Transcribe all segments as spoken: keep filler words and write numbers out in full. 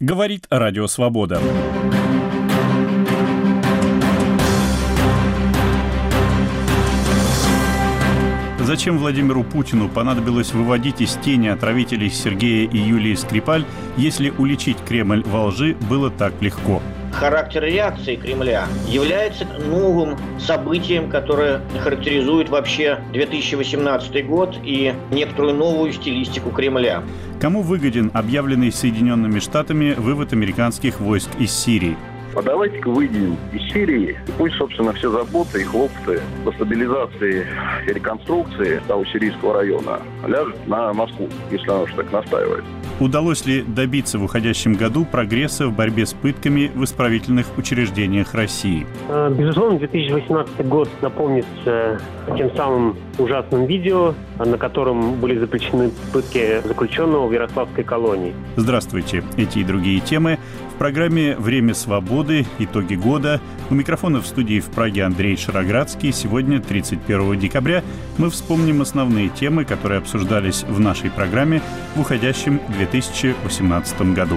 Говорит Радио Свобода. Зачем Владимиру Путину понадобилось выводить из тени отравителей Сергея и Юлии Скрипаль, если уличить Кремль во лжи было так легко? Характер реакции Кремля является новым событием, которое характеризует вообще две тысячи восемнадцатый год и некоторую новую стилистику Кремля. Кому выгоден объявленный Соединенными Штатами вывод американских войск из Сирии? А давайте-ка выйдем из Сирии, и пусть, собственно, все заботы и хлопоты по стабилизации и реконструкции того сирийского района ляжут на Москву, если она уж так настаивает. Удалось ли добиться в уходящем году прогресса в борьбе с пытками в исправительных учреждениях России? Безусловно, две тысячи восемнадцатый год напомнится тем самым ужасным видео, на котором были запрещены пытки заключенного в Ярославской колонии. Здравствуйте. Эти и другие темы в программе «Время свободы. Итоги года». У микрофона в студии в Праге Андрей Шароградский. Сегодня, тридцать первого декабря, мы вспомним основные темы, которые обсуждались в нашей программе в уходящем две тысячи восемнадцатом году.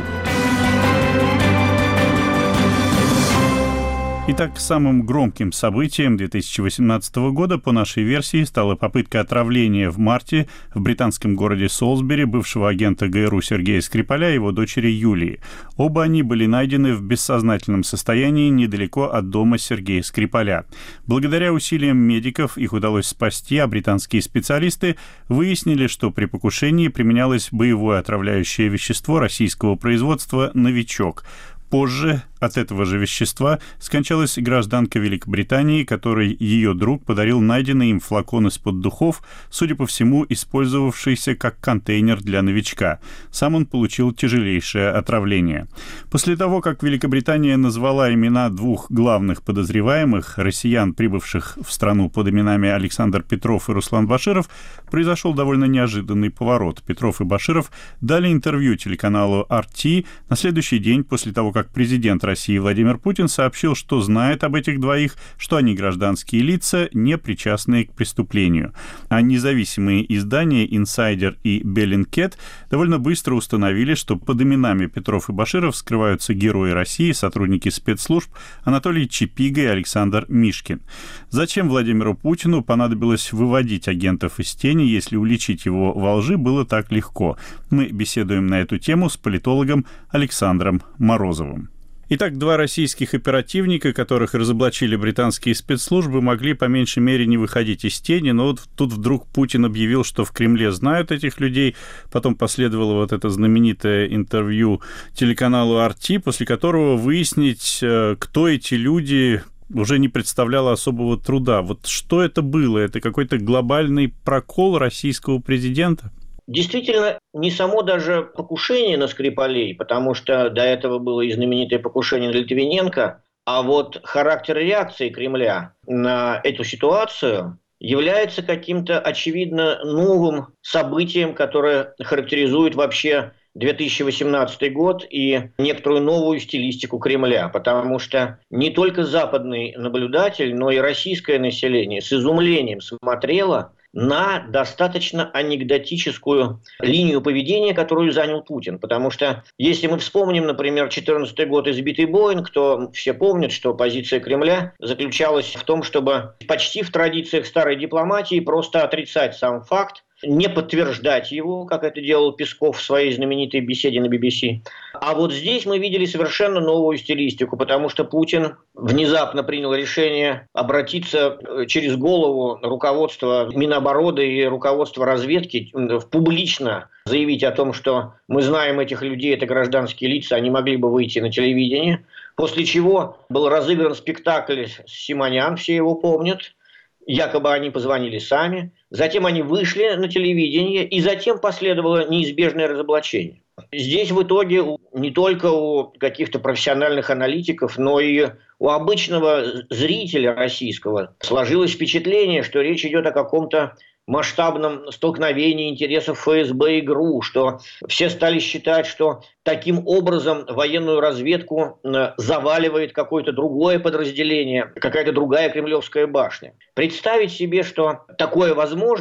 Итак, самым громким событием две тысячи восемнадцатого года по нашей версии стала попытка отравления в марте в британском городе Солсбери бывшего агента ГРУ Сергея Скрипаля и его дочери Юлии. Оба они были найдены в бессознательном состоянии недалеко от дома Сергея Скрипаля. Благодаря усилиям медиков их удалось спасти, а британские специалисты выяснили, что при покушении применялось боевое отравляющее вещество российского производства «Новичок». Позже от этого же вещества скончалась гражданка Великобритании, которой ее друг подарил найденный им флакон из-под духов, судя по всему, использовавшийся как контейнер для новичка. Сам он получил тяжелейшее отравление. После того, как Великобритания назвала имена двух главных подозреваемых, россиян, прибывших в страну под именами Александр Петров и Руслан Баширов, произошел довольно неожиданный поворот. Петров и Баширов дали интервью телеканалу ар ти на следующий день после того, как президент России Владимир Путин сообщил, что знает об этих двоих, что они гражданские лица, не причастные к преступлению. А независимые издания «Инсайдер» и «Беллинкет» довольно быстро установили, что под именами Петров и Баширов скрываются герои России, сотрудники спецслужб Анатолий Чапига и Александр Мишкин. Зачем Владимиру Путину понадобилось выводить агентов из тени, если уличить его во лжи было так легко? Мы беседуем на эту тему с политологом Александром Морозовым. Итак, два российских оперативника, которых разоблачили британские спецслужбы, могли по меньшей мере не выходить из тени, но вот тут вдруг Путин объявил, что в Кремле знают этих людей, потом последовало вот это знаменитое интервью телеканалу ар ти, после которого выяснить, кто эти люди, уже не представляло особого труда. Вот что это было? Это какой-то глобальный прокол российского президента? Действительно, не само даже покушение на Скрипалей, потому что до этого было и знаменитое покушение на Литвиненко, а вот характер реакции Кремля на эту ситуацию является каким-то, очевидно, новым событием, которое характеризует вообще две тысячи восемнадцатый год и некоторую новую стилистику Кремля, потому что не только западный наблюдатель, но и российское население с изумлением смотрело на достаточно анекдотическую линию поведения, которую занял Путин. Потому что, если мы вспомним, например, две тысячи четырнадцатый год избитый Боинг, то все помнят, что позиция Кремля заключалась в том, чтобы почти в традициях старой дипломатии просто отрицать сам факт, не подтверждать его, как это делал Песков в своей знаменитой беседе на би би си. А вот здесь мы видели совершенно новую стилистику, потому что Путин внезапно принял решение обратиться через голову руководства Минобороны и руководства разведки, публично заявить о том, что мы знаем этих людей, это гражданские лица, они могли бы выйти на телевидение. После чего был разыгран спектакль Симонян, все его помнят. Якобы они позвонили сами, затем они вышли на телевидение, и затем последовало неизбежное разоблачение. Здесь в итоге не только у каких-то профессиональных аналитиков, но и у обычного зрителя российского сложилось впечатление, что речь идет о каком-то масштабном столкновении интересов эф эс бэ и ГРУ, что все стали считать, что таким образом военную разведку заваливает какое-то другое подразделение, какая-то другая кремлевская башня. Представить себе, что такое возможно,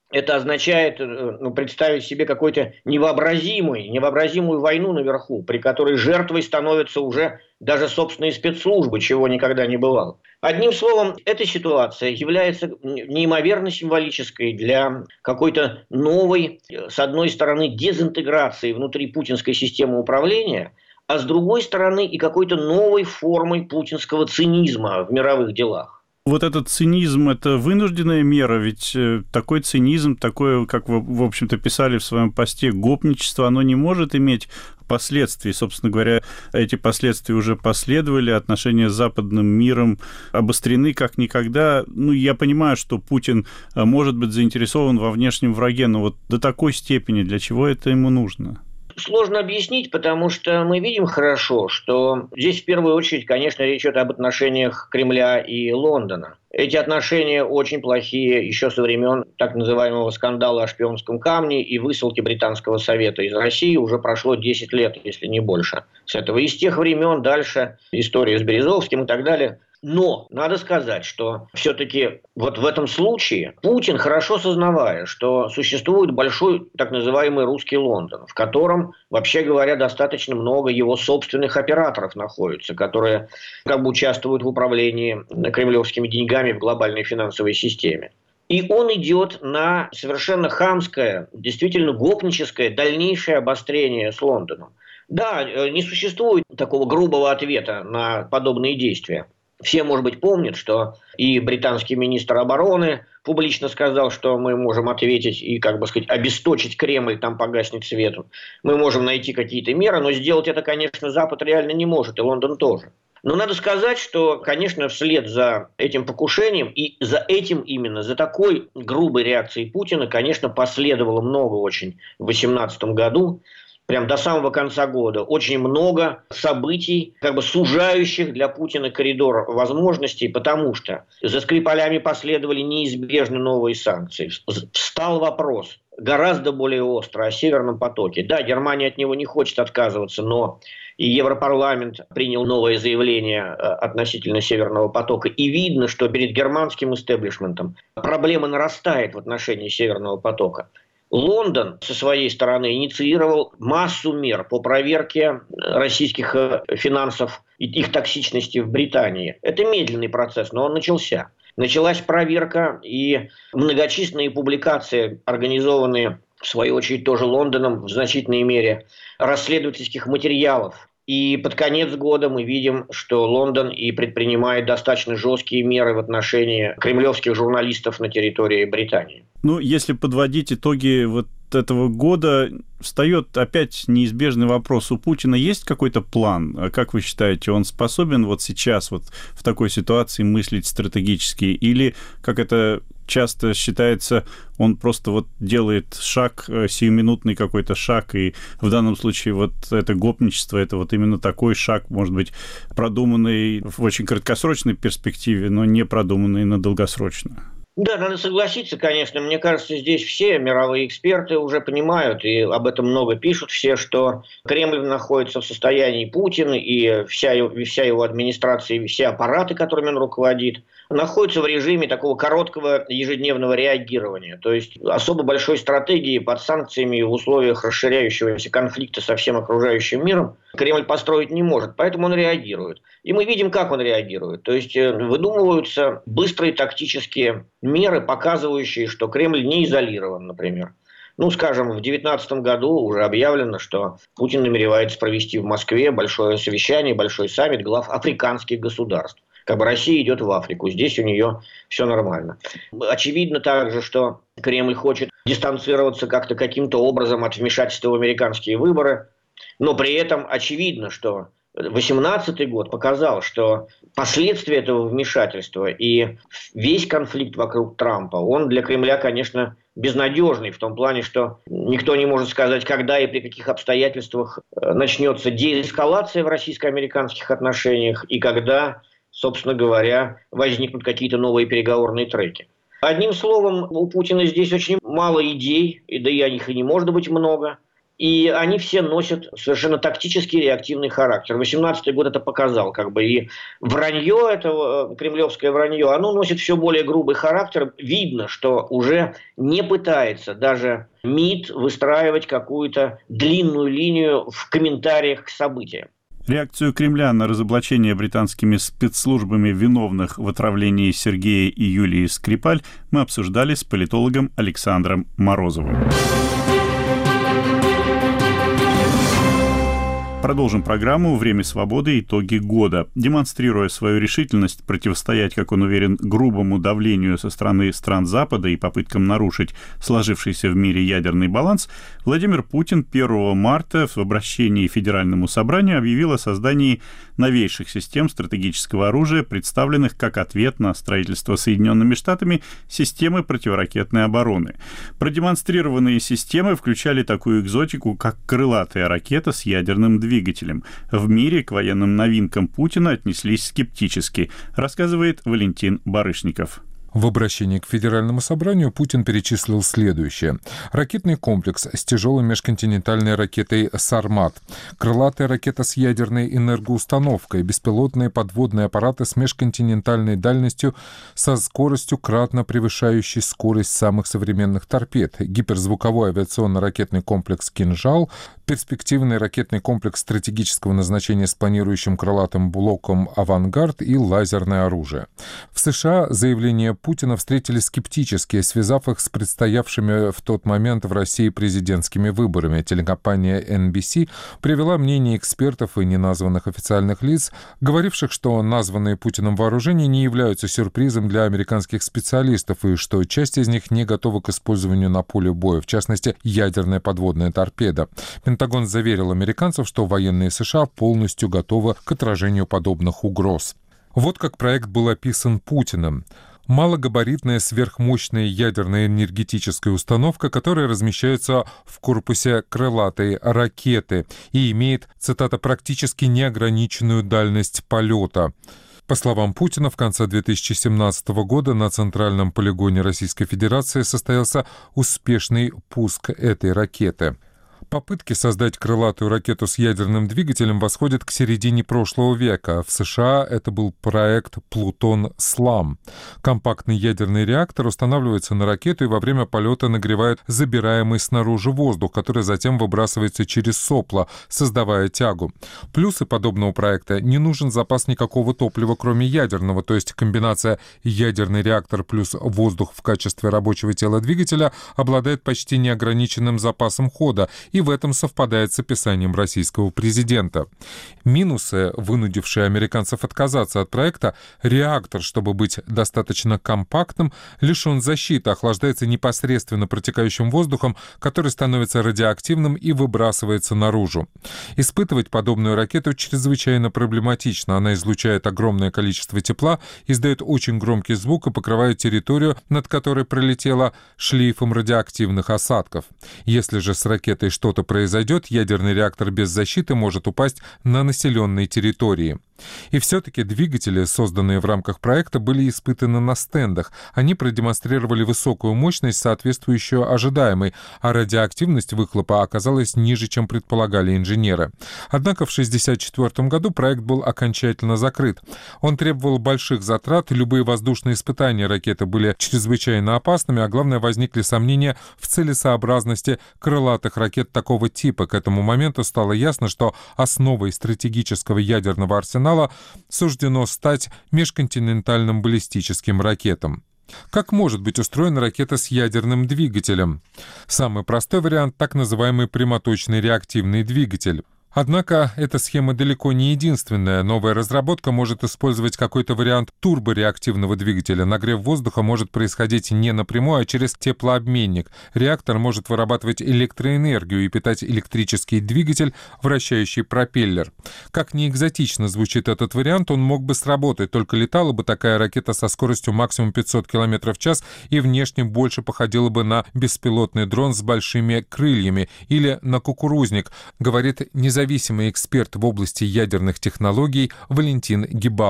Это означает ну, представить себе какой-то невообразимый, невообразимую войну наверху, при которой жертвой становятся уже даже собственные спецслужбы, чего никогда не бывало. Одним словом, эта ситуация является неимоверно символической для какой-то новой, с одной стороны, дезинтеграции внутри путинской системы управления, а с другой стороны и какой-то новой формой путинского цинизма в мировых делах. Вот этот цинизм – это вынужденная мера, ведь такой цинизм, такое, как вы, в общем-то, писали в своем посте, гопничество, оно не может иметь последствий. Собственно говоря, эти последствия уже последовали, отношения с западным миром обострены как никогда. Ну, я понимаю, что Путин может быть заинтересован во внешнем враге, но вот до такой степени для чего это ему нужно? Сложно объяснить, потому что мы видим хорошо, что здесь в первую очередь, конечно, речь идет об отношениях Кремля и Лондона. Эти отношения очень плохие еще со времен так называемого скандала о шпионском камне и высылки Британского совета из России. Уже прошло десять лет, если не больше, с этого. И с тех времен дальше история с Березовским и так далее. Но надо сказать, что все-таки вот в этом случае Путин, хорошо сознавая, что существует большой так называемый русский Лондон, в котором, вообще говоря, достаточно много его собственных операторов находится, которые как бы участвуют в управлении кремлевскими деньгами в глобальной финансовой системе. И он идет на совершенно хамское, действительно гопническое дальнейшее обострение с Лондоном. Да, не существует такого грубого ответа на подобные действия. Все, может быть, помнят, что и британский министр обороны публично сказал, что мы можем ответить и, как бы сказать, обесточить Кремль, там погаснет свет. Мы можем найти какие-то меры, но сделать это, конечно, Запад реально не может, и Лондон тоже. Но надо сказать, что, конечно, вслед за этим покушением и за этим именно, за такой грубой реакцией Путина, конечно, последовало много очень в две тысячи восемнадцатом году. Прям до самого конца года очень много событий, как бы сужающих для Путина коридор возможностей, потому что за Скрипалями последовали неизбежно новые санкции. Встал вопрос гораздо более остро о Северном потоке. Да, Германия от него не хочет отказываться, но и Европарламент принял новое заявление относительно Северного потока. И видно, что перед германским истеблишментом проблема нарастает в отношении Северного потока. Лондон со своей стороны инициировал массу мер по проверке российских финансов и их токсичности в Британии. Это медленный процесс, но он начался. Началась проверка и многочисленные публикации, организованные в свою очередь тоже Лондоном в значительной мере, расследовательских материалов. И под конец года мы видим, что Лондон и предпринимает достаточно жесткие меры в отношении кремлевских журналистов на территории Британии. Ну, если подводить итоги вот этого года, встает опять неизбежный вопрос. У Путина есть какой-то план? Как вы считаете, он способен вот сейчас вот в такой ситуации мыслить стратегически? Или, как это часто считается, он просто вот делает шаг, сиюминутный какой-то шаг, и в данном случае вот это гопничество, это вот именно такой шаг, может быть, продуманный в очень краткосрочной перспективе, но не продуманный на долгосрочную? Да, надо согласиться, конечно. Мне кажется, здесь все мировые эксперты уже понимают, и об этом много пишут все, что Кремль находится в состоянии Путина, и вся его, вся его администрация, и все аппараты, которыми он руководит, находятся в режиме такого короткого ежедневного реагирования. То есть особо большой стратегии под санкциями в условиях расширяющегося конфликта со всем окружающим миром Кремль построить не может, поэтому он реагирует. И мы видим, как он реагирует. То есть выдумываются быстрые тактические меры, показывающие, что Кремль не изолирован, например. Ну, скажем, в две тысячи девятнадцатом году уже объявлено, что Путин намеревается провести в Москве большое совещание, большой саммит глав африканских государств. Как бы Россия идет в Африку, здесь у нее все нормально. Очевидно также, что Кремль хочет дистанцироваться как-то каким-то образом от вмешательства в американские выборы, но при этом очевидно, что две тысячи восемнадцатый год показал, что последствия этого вмешательства и весь конфликт вокруг Трампа, он для Кремля, конечно, безнадежный в том плане, что никто не может сказать, когда и при каких обстоятельствах начнется деэскалация в российско-американских отношениях и когда, собственно говоря, возникнут какие-то новые переговорные треки. Одним словом, у Путина здесь очень мало идей, и да и их и не может быть много. И они все носят совершенно тактический реактивный характер. восемнадцатый год это показал. Как бы, и вранье, это кремлевское вранье, оно носит все более грубый характер. Видно, что уже не пытается даже МИД выстраивать какую-то длинную линию в комментариях к событиям. Реакцию Кремля на разоблачение британскими спецслужбами виновных в отравлении Сергея и Юлии Скрипаль мы обсуждали с политологом Александром Морозовым. Продолжим программу «Время свободы. Итоги года». Демонстрируя свою решительность противостоять, как он уверен, грубому давлению со стороны стран Запада и попыткам нарушить сложившийся в мире ядерный баланс, Владимир Путин первого марта в обращении к Федеральному собранию объявил о создании новейших систем стратегического оружия, представленных как ответ на строительство Соединенными Штатами системы противоракетной обороны. Продемонстрированные системы включали такую экзотику, как крылатая ракета с ядерным двигателем. двигателем. В мире к военным новинкам Путина отнеслись скептически, рассказывает Валентин Барышников. В обращении к Федеральному собранию Путин перечислил следующее. Ракетный комплекс с тяжелой межконтинентальной ракетой «Сармат», крылатая ракета с ядерной энергоустановкой, беспилотные подводные аппараты с межконтинентальной дальностью со скоростью, кратно превышающей скорость самых современных торпед, гиперзвуковой авиационно-ракетный комплекс «Кинжал», перспективный ракетный комплекс стратегического назначения с планирующим крылатым блоком «Авангард» и лазерное оружие. В США заявление Путина встретили скептически, связав их с предстоявшими в тот момент в России президентскими выборами. Телекомпания эн би си привела мнение экспертов и неназванных официальных лиц, говоривших, что названные Путиным вооружения не являются сюрпризом для американских специалистов и что часть из них не готова к использованию на поле боя, в частности, ядерная подводная торпеда. Пентагон заверил американцев, что военные США полностью готовы к отражению подобных угроз. Вот как проект был описан Путиным. Малогабаритная сверхмощная ядерная энергетическая установка, которая размещается в корпусе крылатой ракеты и имеет, цитата, «практически неограниченную дальность полета». По словам Путина, в конце две тысячи семнадцатого года на центральном полигоне Российской Федерации состоялся успешный пуск этой ракеты. Попытки создать крылатую ракету с ядерным двигателем восходят к середине прошлого века. В США это был проект «Плутон-Слам». Компактный ядерный реактор устанавливается на ракету и во время полета нагревает забираемый снаружи воздух, который затем выбрасывается через сопла, создавая тягу. Плюсы подобного проекта: не нужен запас никакого топлива, кроме ядерного, то есть комбинация ядерный реактор плюс воздух в качестве рабочего тела двигателя обладает почти неограниченным запасом хода, и в этом совпадает с описанием российского президента. Минусы, вынудившие американцев отказаться от проекта: реактор, чтобы быть достаточно компактным, лишен защиты, охлаждается непосредственно протекающим воздухом, который становится радиоактивным и выбрасывается наружу. Испытывать подобную ракету чрезвычайно проблематично. Она излучает огромное количество тепла, издает очень громкий звук и покрывает территорию, над которой пролетела, шлейфом радиоактивных осадков. Если же с ракетой что-то произойдет, ядерный реактор без защиты может упасть на населенные территории. И все-таки двигатели, созданные в рамках проекта, были испытаны на стендах. Они продемонстрировали высокую мощность, соответствующую ожидаемой, а радиоактивность выхлопа оказалась ниже, чем предполагали инженеры. Однако в тысяча девятьсот шестьдесят четвёртом году проект был окончательно закрыт. Он требовал больших затрат, любые воздушные испытания ракеты были чрезвычайно опасными, а главное, возникли сомнения в целесообразности крылатых ракет такого типа. К этому моменту стало ясно, что основой стратегического ядерного арсенала суждено стать межконтинентальным баллистическим ракетам. Как может быть устроена ракета с ядерным двигателем? Самый простой вариант — так называемый прямоточный реактивный двигатель. Однако эта схема далеко не единственная. Новая разработка может использовать какой-то вариант турбореактивного двигателя. Нагрев воздуха может происходить не напрямую, а через теплообменник. Реактор может вырабатывать электроэнергию и питать электрический двигатель, вращающий пропеллер. Как ни экзотично звучит этот вариант, он мог бы сработать, только летала бы такая ракета со скоростью максимум пятьсот километров в час и внешне больше походила бы на беспилотный дрон с большими крыльями или на кукурузник, говорит независимый Независимый эксперт в области ядерных технологий Валентин Гибалов.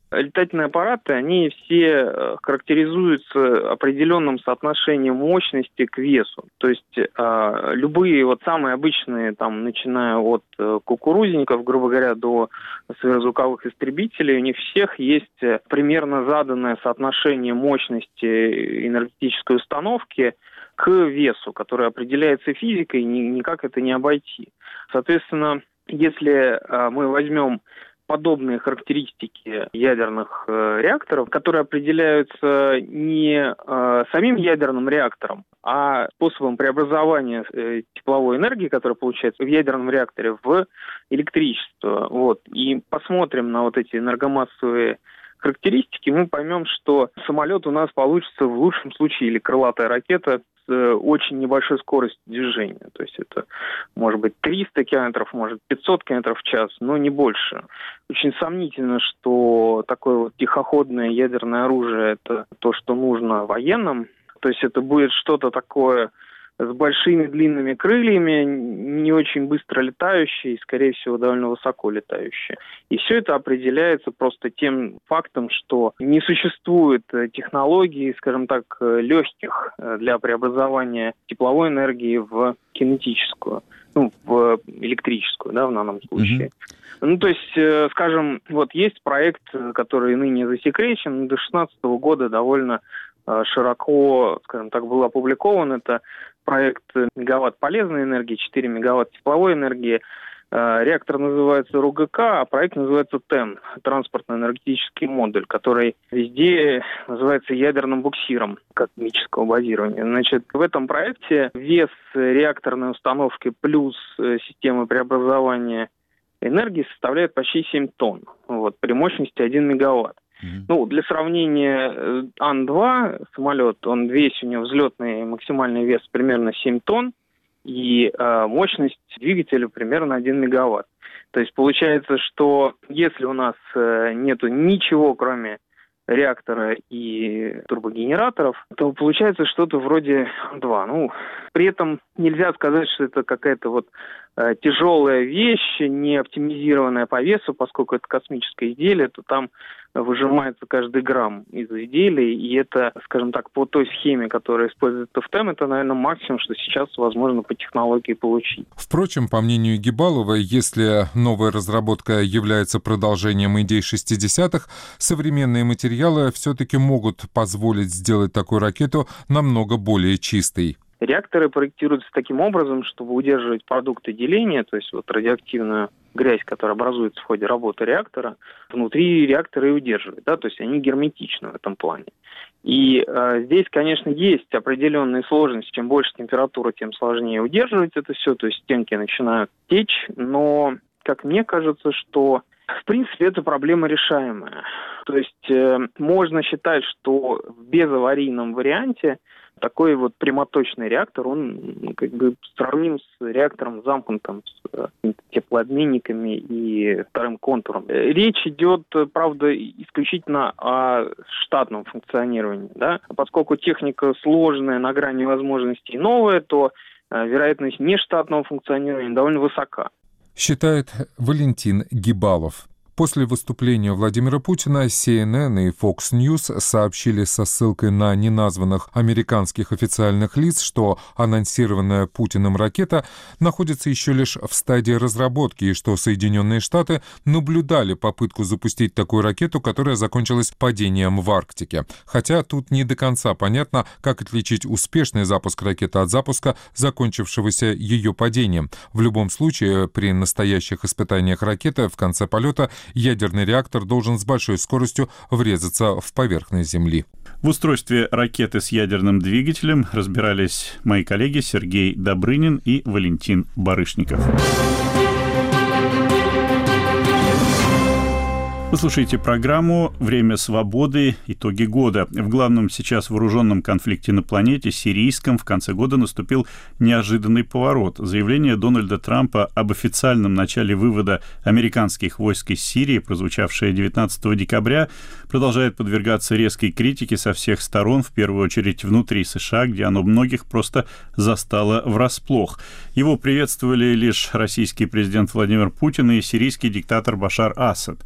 Летательные аппараты, они все характеризуются определенным соотношением мощности к весу. То есть э, любые вот самые обычные, там, начиная от э, кукурузников, грубо говоря, до сверхзвуковых истребителей, у них всех есть примерно заданное соотношение мощности энергетической установки к весу, который определяется физикой, ни, никак это не обойти. Соответственно, если э, мы возьмем подобные характеристики ядерных э, реакторов, которые определяются не э, самим ядерным реактором, а способом преобразования э, тепловой энергии, которая получается в ядерном реакторе, в электричество. Вот. И посмотрим на вот эти энергомассовые характеристики, мы поймем, что самолет у нас получится в лучшем случае, или крылатая ракета, с очень небольшой скоростью движения. То есть это может быть триста километров, может пятьсот километров в час, но не больше. Очень сомнительно, что такое вот тихоходное ядерное оружие – это то, что нужно военным. То есть это будет что-то такое с большими длинными крыльями, не очень быстро летающие и, скорее всего, довольно высоко летающие. И все это определяется просто тем фактом, что не существует технологий, скажем так, легких для преобразования тепловой энергии в кинетическую, ну, в электрическую, да, в данном случае. Mm-hmm. Ну, то есть, скажем, вот есть проект, который ныне засекречен, до две тысячи шестнадцатого года довольно широко, скажем так, был опубликован. Это проект мегаватт полезной энергии, четыре мегаватта тепловой энергии. Реактор называется РУГК, а проект называется ТЭН, транспортно-энергетический модуль, который везде называется ядерным буксиром космического базирования. Значит, в этом проекте вес реакторной установки плюс системы преобразования энергии составляет почти семь тонн, вот, при мощности один мегаватт. Mm-hmm. Ну, для сравнения, Ан два самолет, он весь, у него взлетный максимальный вес примерно семь тонн, и э, мощность двигателя примерно один мегаватт. То есть получается, что если у нас э, нету ничего, кроме реактора и турбогенераторов, то получается что-то вроде Ан два. Ну, при этом нельзя сказать, что это какая-то вот э, тяжелая вещь, не оптимизированная по весу, поскольку это космическое изделие, то там выжимается каждый грамм из изделия, и это, скажем так, по той схеме, которая используется в ТЭМ, это, наверное, максимум, что сейчас возможно по технологии получить. Впрочем, по мнению Гибаловой, если новая разработка является продолжением идей шестидесятых, современные материалы все-таки могут позволить сделать такую ракету намного более чистой. Реакторы проектируются таким образом, чтобы удерживать продукты деления, то есть вот радиоактивную грязь, которая образуется в ходе работы реактора, внутри реактора и удерживать, да, то есть они герметичны в этом плане. И э, здесь, конечно, есть определенные сложности. Чем больше температура, тем сложнее удерживать это все, то есть стенки начинают течь, но, как мне кажется, что в принципе это проблема решаемая. То есть э, можно считать, что в безаварийном варианте такой вот прямоточный реактор, он ну, как бы сравним с реактором замкнутым, с э, теплообменниками и вторым контуром. Речь идет, правда, исключительно о штатном функционировании, да? Поскольку техника сложная, на грани возможностей новая, то э, вероятность нештатного функционирования довольно высока. Считает Валентин Гибалов. После выступления Владимира Путина Си Эн Эн и Фокс Ньюс сообщили со ссылкой на неназванных американских официальных лиц, что анонсированная Путиным ракета находится еще лишь в стадии разработки и что Соединенные Штаты наблюдали попытку запустить такую ракету, которая закончилась падением в Арктике. Хотя тут не до конца понятно, как отличить успешный запуск ракеты от запуска, закончившегося ее падением. В любом случае, при настоящих испытаниях ракеты в конце полета ядерный реактор должен с большой скоростью врезаться в поверхность Земли. В устройстве ракеты с ядерным двигателем разбирались мои коллеги Сергей Добрынин и Валентин Барышников. Вы слушаете программу «Время свободы. Итоги года». В главном сейчас вооруженном конфликте на планете, сирийском, в конце года наступил неожиданный поворот. Заявление Дональда Трампа об официальном начале вывода американских войск из Сирии, прозвучавшее девятнадцатого декабря, продолжает подвергаться резкой критике со всех сторон, в первую очередь внутри США, где оно многих просто застало врасплох. Его приветствовали лишь российский президент Владимир Путин и сирийский диктатор Башар Асад. По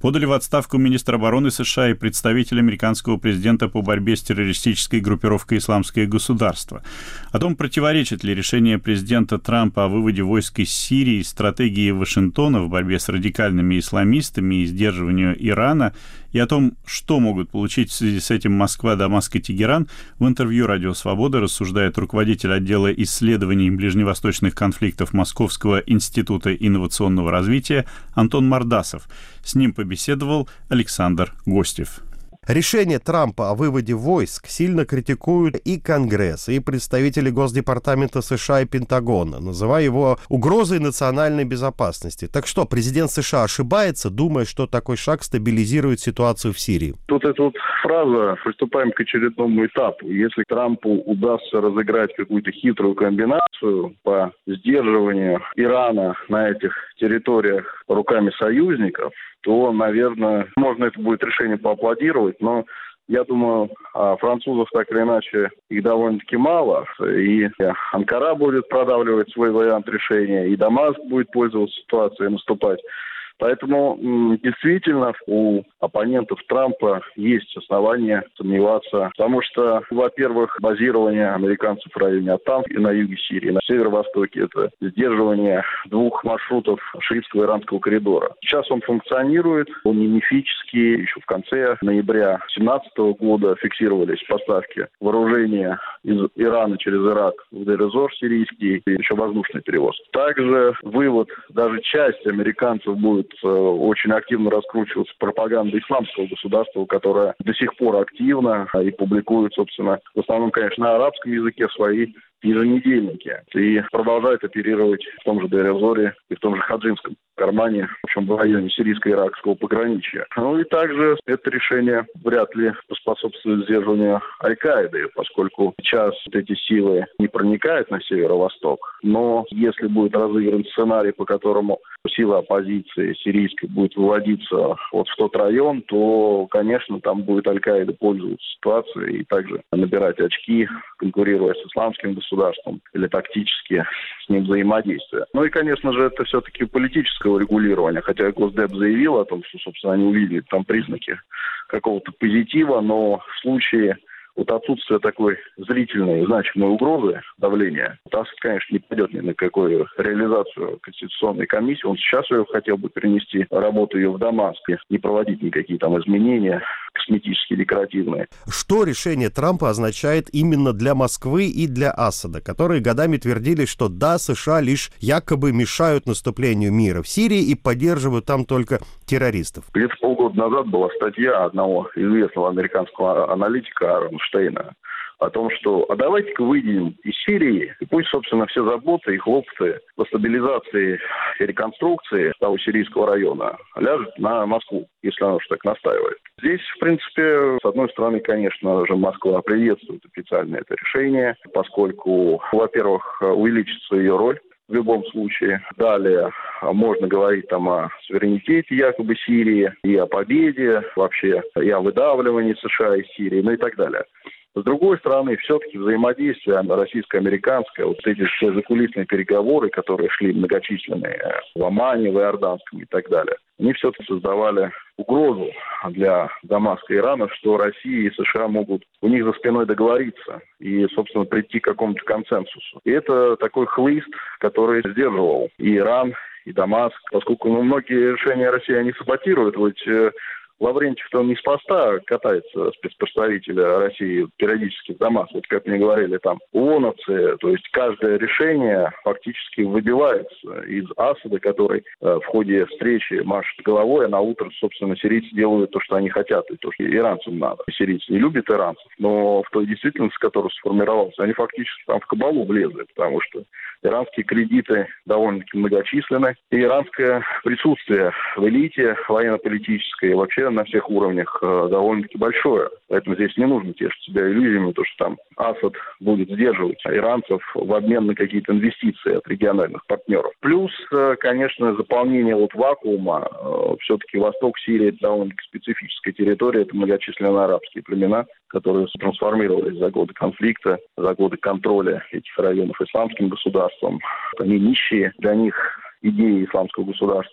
Подали в отставку министр обороны США и представитель американского президента по борьбе с террористической группировкой «Исламское государство». О том, противоречит ли решение президента Трампа о выводе войск из Сирии стратегии Вашингтона в борьбе с радикальными исламистами и сдерживанию Ирана, и о том, что могут получить в связи с этим Москва, Дамаск и Тегеран, в интервью «Радио Свобода» рассуждает руководитель отдела исследований ближневосточных конфликтов Московского института инновационного развития Антон Мордасов. С ним побеседовал Александр Гостев. Решение Трампа о выводе войск сильно критикуют и Конгресс, и представители Госдепартамента США и Пентагона, называя его угрозой национальной безопасности. Так что, президент США ошибается, думая, что такой шаг стабилизирует ситуацию в Сирии? Тут эта вот фраза «приступаем к очередному этапу». Если Трампу удастся разыграть какую-то хитрую комбинацию по сдерживанию Ирана на этих территориях руками союзников, то, наверное, можно это будет решение поаплодировать, но я думаю, французов так или иначе их довольно-таки мало, и Анкара будет продавливать свой вариант решения, и Дамаск будет пользоваться ситуацией и наступать. Поэтому действительно у оппонентов Трампа есть основания сомневаться, потому что, во-первых, базирование американцев в районе Аттан и на юге Сирии, на северо-востоке, это сдерживание двух маршрутов шиитского иранского коридора. Сейчас он функционирует, он не мифический. Еще в конце ноября две тысячи семнадцатого года фиксировались поставки вооружения из Ирана через Ирак в Дейр-эз-Зор сирийский и еще воздушный перевоз. Также вывод, даже часть американцев будет очень активно раскручиваться пропаганда исламского государства, которая до сих пор активна и публикует, собственно, в основном, конечно, на арабском языке свои еженедельники. И продолжает оперировать в том же Дейр-эз-Зоре и в том же Хаджинском кармане, в общем, в районе сирийско-иракского пограничья. Ну и также это решение вряд ли поспособствует сдерживанию Аль-Каиды, поскольку сейчас вот эти силы не проникают на северо-восток. Но если будет разыгран сценарий, по которому сила оппозиции сирийской будет выводиться вот в тот район, то, конечно, там будет Аль-Каида пользоваться ситуацией и также набирать очки, конкурируя с исламским государством или тактически с ним взаимодействия. Ну и, конечно же, это все-таки политическое регулирования, хотя Госдеп заявил о том, что, собственно, они увидели там признаки какого-то позитива, но в случае вот отсутствия такой зрительной, значимой угрозы давления, Асад, конечно, не пойдет ни на какую реализацию Конституционной комиссии. Он сейчас ее хотел бы перенести, работу ее в Дамаске, не проводить никакие там изменения косметические, декоративные. Что решение Трампа означает именно для Москвы и для Асада, которые годами твердили, что да, США лишь якобы мешают наступлению мира в Сирии и поддерживают там только террористов? Где-то полгода назад была статья одного известного американского аналитика Аарона Штейна о том, что а давайте-ка выйдем из Сирии, и пусть, собственно, все заботы и хлопоты по стабилизации и реконструкции того сирийского района ляжет на Москву, если она уж так настаивает. Здесь, в принципе, с одной стороны, конечно же, Москва приветствует официально это решение, поскольку, во-первых, увеличится ее роль в любом случае. Далее можно говорить там о суверенитете якобы Сирии, и о победе, вообще и о выдавливании США из Сирии, ну и так далее. С другой стороны, все-таки взаимодействие российско-американское, вот эти все закулисные переговоры, которые шли многочисленные в Омане, в Иорданском и так далее, они все-таки создавали угрозу для Дамаска и Ирана, что Россия и США могут у них за спиной договориться и, собственно, прийти к какому-то консенсусу. И это такой хлыст, который сдерживал и Иран, и Дамаск, поскольку ну, многие решения России они саботируют, ведь Лаврентьев-то он неспроста катается, спецпредставителя России, периодически в Дамаск. Вот как мне говорили, там ООНовцы, то есть каждое решение фактически выбивается из Асада, который э, в ходе встречи машет головой, а на утро, собственно, сирийцы делают то, что они хотят, и то, что иранцам надо. Сирийцы не любят иранцев, но в той действительности, которая сформировалась, они фактически там в кабалу влезли, потому что иранские кредиты довольно-таки многочисленны, и иранское присутствие в элите военно-политической вообще на всех уровнях э, довольно-таки большое. Поэтому здесь не нужно тешить себя иллюзиями, то, что там Асад будет сдерживать иранцев в обмен на какие-то инвестиции от региональных партнеров. Плюс, э, конечно, заполнение вот вакуума. Э, все-таки восток Сирии – это довольно-таки специфическая территория, это многочисленные арабские племена, которые трансформировались за годы конфликта, за годы контроля этих районов исламским государством. Они нищие, для них идеи исламского государства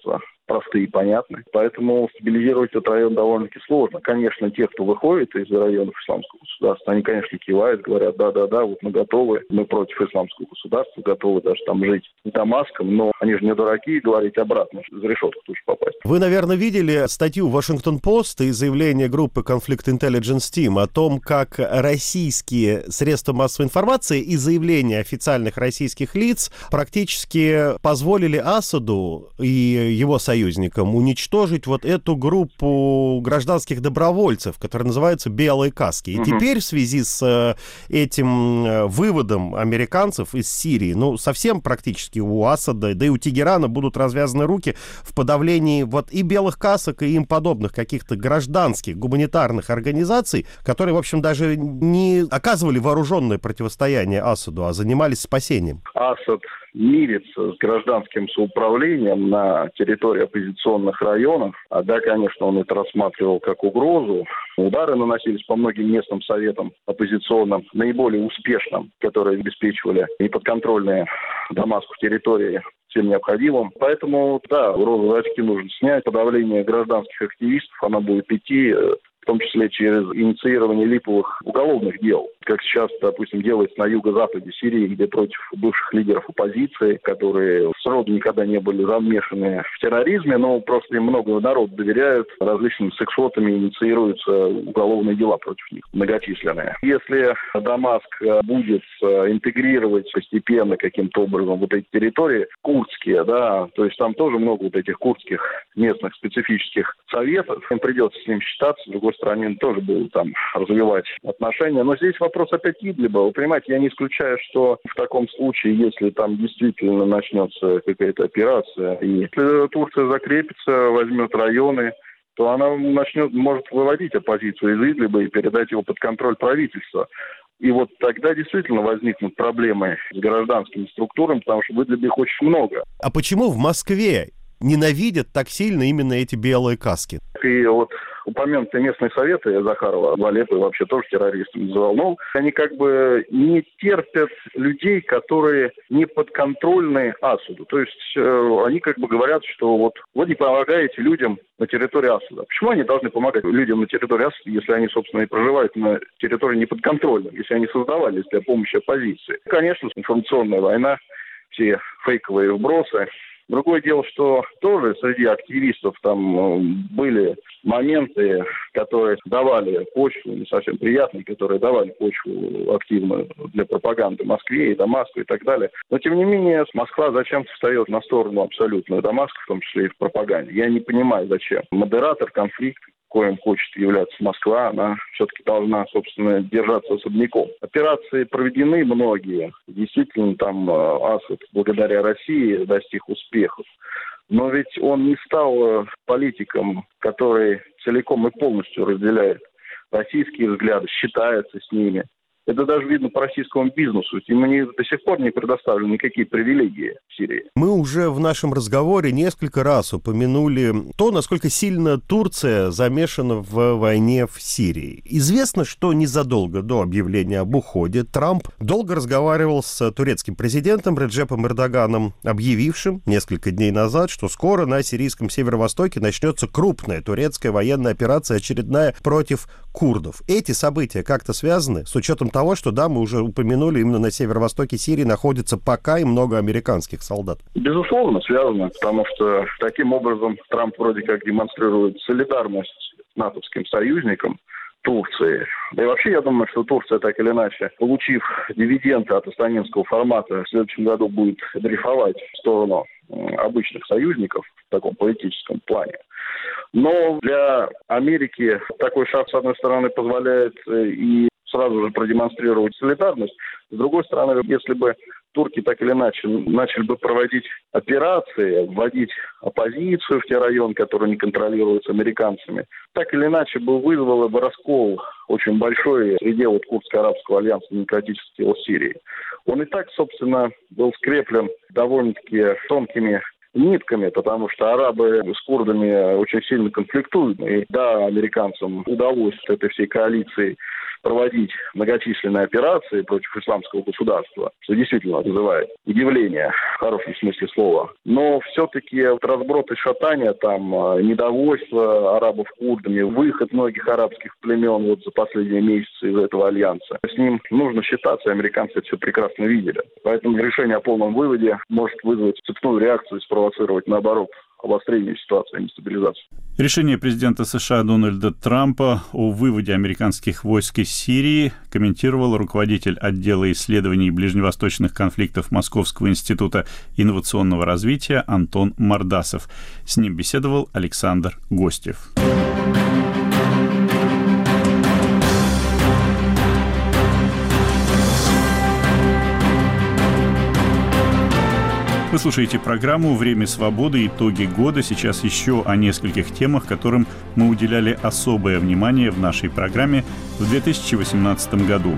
простые и понятные. Поэтому стабилизировать этот район довольно-таки сложно. Конечно, те, кто выходит из районов исламского государства, они, конечно, кивают, говорят, да-да-да, вот мы готовы, мы против исламского государства, готовы даже там жить с Дамаском, но они же не дураки, говорить обратно, за решетку тоже попасть. Вы, наверное, видели статью Washington Post и заявление группы Conflict Intelligence Team о том, как российские средства массовой информации и заявления официальных российских лиц практически позволили Асаду и его союзникам уничтожить вот эту группу гражданских добровольцев, которая называется «Белые каски». И угу. теперь в связи с этим выводом американцев из Сирии, ну, совсем практически у Асада, да и у Тегерана будут развязаны руки в подавлении вот и белых касок, и им подобных каких-то гражданских гуманитарных организаций, которые, в общем, даже не оказывали вооруженное противостояние Асаду, а занимались спасением. Асад мирится с гражданским соуправлением на территории оппозиционных районов. А да, конечно, он это рассматривал как угрозу. Удары наносились по многим местным советам оппозиционным, наиболее успешным, которые обеспечивали неподконтрольные Дамаску территории всем необходимым. Поэтому, да, розовые очки нужно снять. Подавление гражданских активистов, оно будет идти, в том числе через инициирование липовых уголовных дел, как сейчас, допустим, делается на юго-западе Сирии, где против бывших лидеров оппозиции, которые сроду никогда не были замешаны в терроризме, но просто им много народ доверяют, различными сексотами инициируются уголовные дела против них, многочисленные. Если Дамаск будет интегрировать постепенно каким-то образом вот эти территории курдские, да, то есть там тоже много вот этих курдских местных специфических советов, им придется с ним считаться, с другой стороны, тоже будут там развивать отношения, но здесь вопрос Вопрос опять Идлиба. Вы понимаете, я не исключаю, что в таком случае, если там действительно начнется какая-то операция, и если Турция закрепится, возьмет районы, то она начнет, может выводить оппозицию из Идлиба и передать его под контроль правительства. И вот тогда действительно возникнут проблемы с гражданскими структурами, потому что в Идлибе их очень много. А почему в Москве ненавидят так сильно именно эти белые каски? И вот упомянутые местные советы Захарова, Валепа вообще тоже террористами называл, но они как бы не терпят людей, которые не подконтрольны Асаду. То есть э, они как бы говорят, что вот вы не помогаете людям на территории Асада. Почему они должны помогать людям на территории Асада, если они, собственно, и проживают на территории неподконтрольной, если они создавались для помощи оппозиции? Конечно, информационная война, все фейковые вбросы. Другое дело, что тоже среди активистов там были моменты, которые давали почву, не совсем приятные, которые давали почву активно для пропаганды Москве и Дамаску и так далее. Но, тем не менее, Москва зачем-то встает на сторону абсолютно Дамаска, в том числе и в пропаганде. Я не понимаю, зачем. Модератор конфликта, коим хочет являться Москва, она все-таки должна, собственно, держаться особняком. Операции проведены многие. Действительно, там Асад, благодаря России, достиг успехов. Но ведь он не стал политиком, который целиком и полностью разделяет российские взгляды, считается с ними. Это даже видно по российскому бизнесу. Ему не, до сих пор не предоставлены никакие привилегии в Сирии. Мы уже в нашем разговоре несколько раз упомянули то, насколько сильно Турция замешана в войне в Сирии. Известно, что незадолго до объявления об уходе Трамп долго разговаривал с турецким президентом Реджепом Эрдоганом, объявившим несколько дней назад, что скоро на сирийском северо-востоке начнется крупная турецкая военная операция, очередная против курдов. Эти события как-то связаны с учетом того, что, да, мы уже упомянули, именно на северо-востоке Сирии находится пока и много американских солдат? Безусловно, связано, потому что таким образом Трамп вроде как демонстрирует солидарность с натовским союзником Турции. Да и вообще, я думаю, что Турция, так или иначе, получив дивиденды от астанинского формата, в следующем году будет дрейфовать в сторону обычных союзников в таком политическом плане. Но для Америки такой шаг, с одной стороны, позволяет и сразу же продемонстрировать солидарность. С другой стороны, если бы турки так или иначе начали бы проводить операции, вводить оппозицию в те районы, которые не контролируются американцами, так или иначе бы вызвало бы раскол очень большой среди вот Курдско-Арабского альянса демократических сил Сирии. Он и так, собственно, был скреплен довольно-таки тонкими нитками, потому что арабы с курдами очень сильно конфликтуют. И да, американцам удалось этой всей коалиции проводить многочисленные операции против исламского государства, что действительно вызывает удивление, в хорошем смысле слова. Но все-таки вот разброд и шатание, там, недовольство арабов курдами, выход многих арабских племен вот за последние месяцы из этого альянса, с ним нужно считаться, и американцы это все прекрасно видели. Поэтому решение о полном выводе может вызвать цепную реакцию и спровоцировать, наоборот, обострение ситуации, а не стабилизацию. Решение президента США Дональда Трампа о выводе американских войск из Сирии комментировал руководитель отдела исследований ближневосточных конфликтов Московского института инновационного развития Антон Мордасов. С ним беседовал Александр Гостев. Вы слушаете программу «Время свободы. Итоги года». Сейчас еще о нескольких темах, которым мы уделяли особое внимание в нашей программе в две тысячи восемнадцатом году.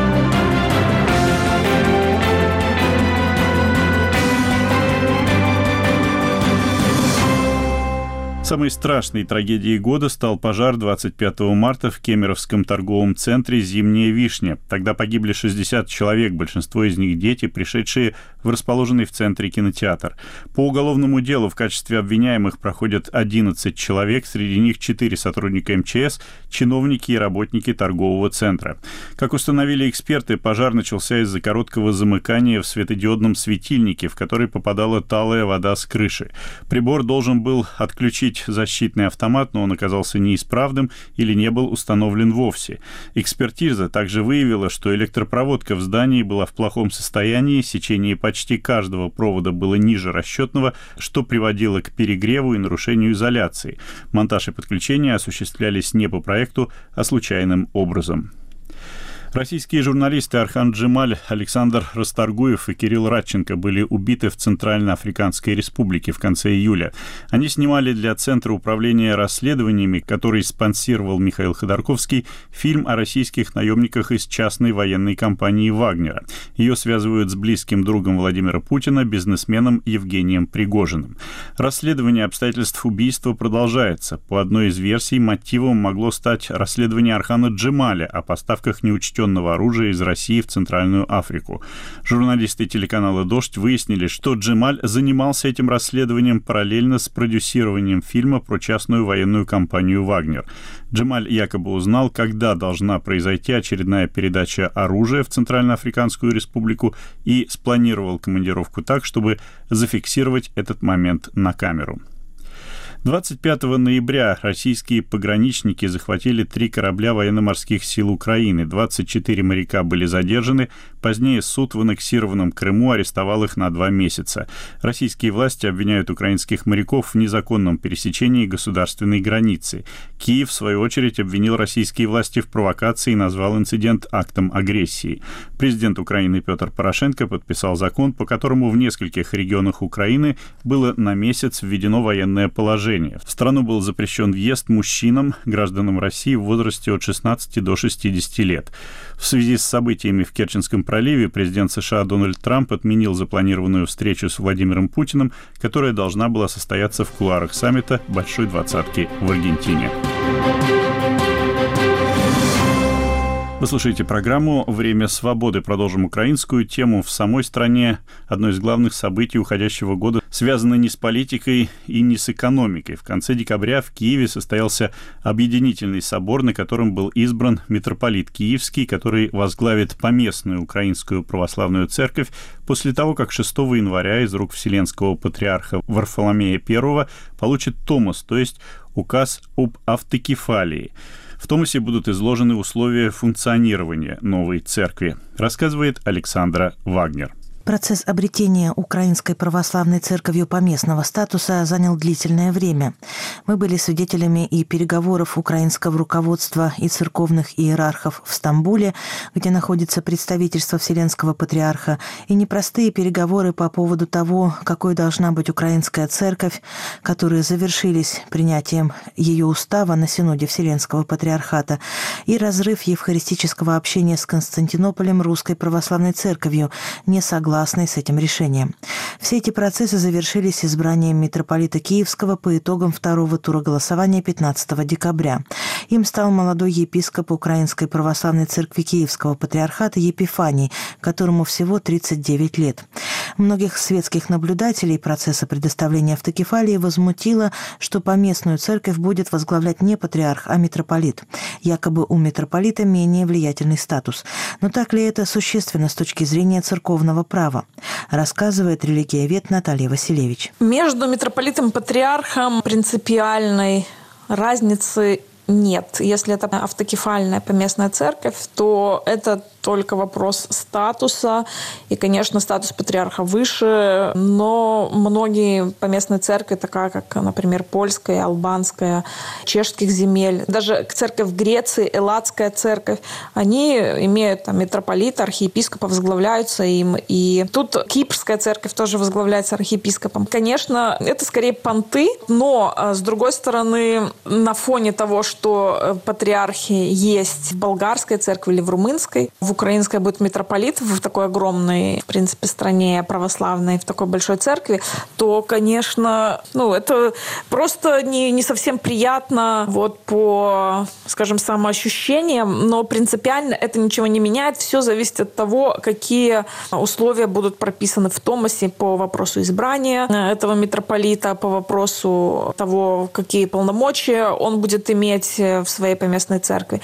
Самой страшной трагедией года стал пожар двадцать пятого марта в Кемеровском торговом центре «Зимняя вишня». Тогда погибли шестьдесят человек, большинство из них дети, пришедшие в расположенный в центре кинотеатр. По уголовному делу в качестве обвиняемых проходят одиннадцать человек, среди них четыре сотрудника эм че эс, чиновники и работники торгового центра. Как установили эксперты, пожар начался из-за короткого замыкания в светодиодном светильнике, в который попадала талая вода с крыши. Прибор должен был отключить защитный автомат, но он оказался неисправным или не был установлен вовсе. Экспертиза также выявила, что электропроводка в здании была в плохом состоянии, сечение почти каждого провода было ниже расчетного, что приводило к перегреву и нарушению изоляции. Монтаж и подключение осуществлялись не по проекту, а случайным образом. Российские журналисты Орхан Джемаль, Александр Расторгуев и Кирилл Радченко были убиты в Центральноафриканской Республике в конце июля. Они снимали для Центра управления расследованиями, который спонсировал Михаил Ходорковский, фильм о российских наемниках из частной военной компании «Вагнера». Ее связывают с близким другом Владимира Путина, бизнесменом Евгением Пригожиным. Расследование обстоятельств убийства продолжается. По одной из версий, мотивом могло стать расследование Орхана Джемаля о поставках неучтенного оружия из России в Центральную Африку. Журналисты телеканала «Дождь» выяснили, что Джемаль занимался этим расследованием параллельно с продюсированием фильма про частную военную компанию «Вагнер». Джемаль якобы узнал, когда должна произойти очередная передача оружия в Центральноафриканскую Республику и спланировал командировку так, чтобы зафиксировать этот момент на камеру. двадцать пятого ноября российские пограничники захватили три корабля военно-морских сил Украины. двадцать четыре моряка были задержаны. Позднее суд в аннексированном Крыму арестовал их на два месяца. Российские власти обвиняют украинских моряков в незаконном пересечении государственной границы. Киев, в свою очередь, обвинил российские власти в провокации и назвал инцидент актом агрессии. Президент Украины Петр Порошенко подписал закон, по которому в нескольких регионах Украины было на месяц введено военное положение. В страну был запрещен въезд мужчинам, гражданам России в возрасте от шестнадцати до шестидесяти лет. В связи с событиями в Керченском проливе президент США Дональд Трамп отменил запланированную встречу с Владимиром Путиным, которая должна была состояться в кулуарах саммита Большой двадцатки в Аргентине. Вы слушаете программу «Время свободы». Продолжим украинскую тему. В самой стране одно из главных событий уходящего года связано не с политикой и не с экономикой. В конце декабря в Киеве состоялся объединительный собор, на котором был избран митрополит Киевский, который возглавит поместную украинскую православную церковь после того, как шестого января из рук Вселенского патриарха Варфоломея I получит томос, то есть указ об автокефалии. В томосе будут изложены условия функционирования новой церкви, рассказывает Александра Вагнер. Процесс обретения Украинской православной церковью поместного статуса занял длительное время. Мы были свидетелями и переговоров украинского руководства и церковных иерархов в Стамбуле, где находится представительство Вселенского патриарха, и непростые переговоры по поводу того, какой должна быть украинская церковь, которые завершились принятием ее устава на Синоде Вселенского патриархата, и разрыв евхаристического общения с Константинополем Русской православной церковью, не согласен согласной с этим решением. Все эти процессы завершились избранием митрополита Киевского по итогам второго тура голосования пятнадцатого декабря. Им стал молодой епископ Украинской Православной Церкви Киевского Патриархата Епифаний, которому всего тридцать девять лет. Многих светских наблюдателей процесса предоставления автокефалии возмутило, что поместную церковь будет возглавлять не патриарх, а митрополит. Якобы у митрополита менее влиятельный статус. Но так ли это существенно с точки зрения церковного права? Рассказывает религиовед Наталья Василевич. Между митрополитом и патриархом принципиальной разницы нет. Если это автокефальная поместная церковь, то это только вопрос статуса. И, конечно, статус патриарха выше, но многие поместные церкви, такая как, например, польская, албанская, чешских земель, даже церковь в Греции, Элладская церковь, они имеют там митрополита, архиепископа, возглавляются им. И тут Кипрская церковь тоже возглавляется архиепископом. Конечно, это скорее понты, но, с другой стороны, на фоне того, что патриархи есть в болгарской церкви или в румынской, в украинской будет митрополит в такой огромной, в принципе, стране православной, в такой большой церкви, то, конечно, ну, это просто не, не совсем приятно вот по, скажем, самоощущениям, но принципиально это ничего не меняет. Все зависит от того, какие условия будут прописаны в Томасе по вопросу избрания этого митрополита, по вопросу того, какие полномочия он будет иметь в своей поместной церкви.